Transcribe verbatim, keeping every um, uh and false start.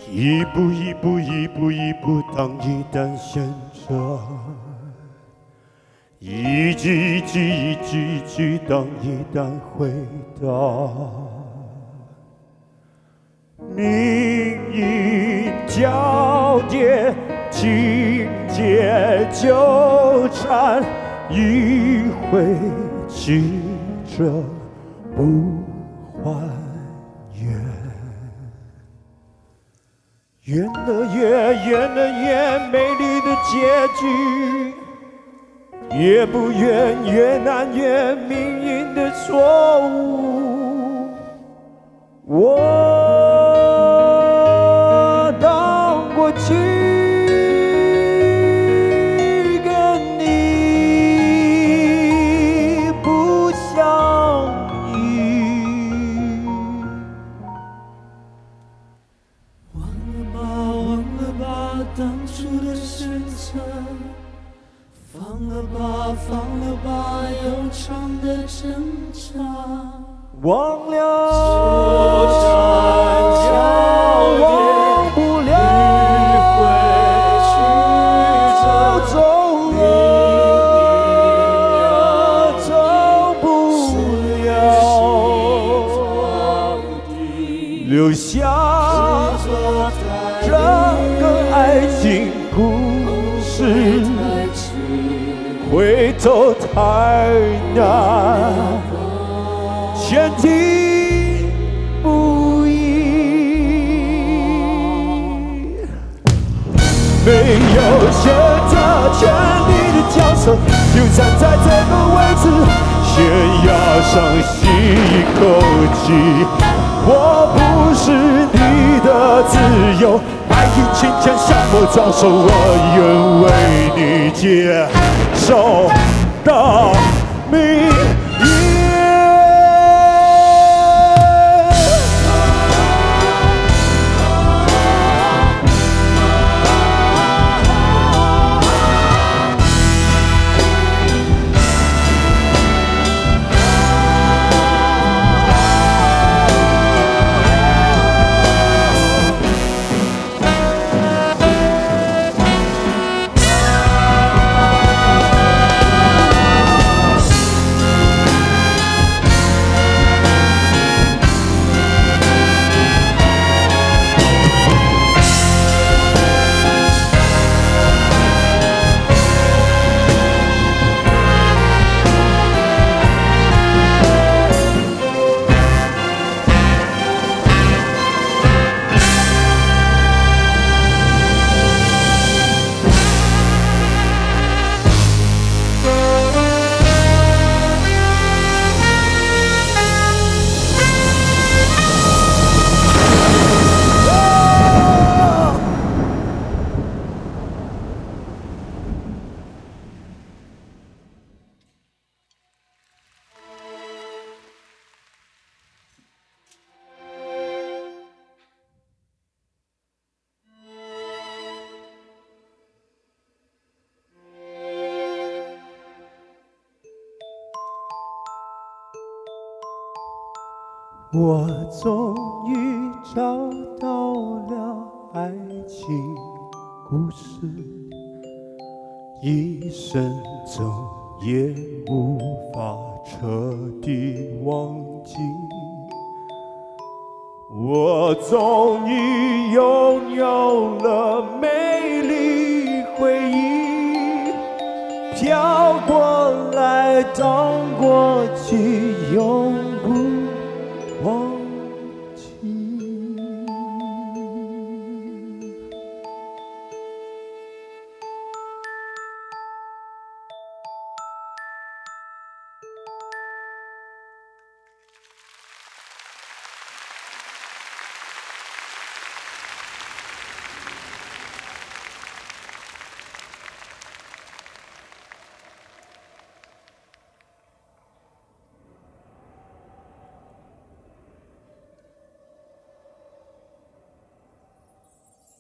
一步一步一步一步当一担旋转，一句一句一句一句当一担回答。命运交叠，情节纠缠，迂回曲折不还原。圆了圆，圆了圆，美丽的结局。越不圆，越难圆，命运的错误。我当过去跟你不相依。 忘了吧，忘了吧，当初的选择。放了吧，放了吧，悠长的挣扎。 忘了，忘不了，走了，走不了，留下这个爱情故事。回头太难，前进不易。没有选择权利的角色，就站在这个位置，悬崖上吸一口气。我不是你的自由，爱已轻轻向我招手，我愿为你接受到命运。我终于找到了爱情故事，一生中也无法彻底忘记。我终于拥有了美丽回忆，飘过来，荡过去，永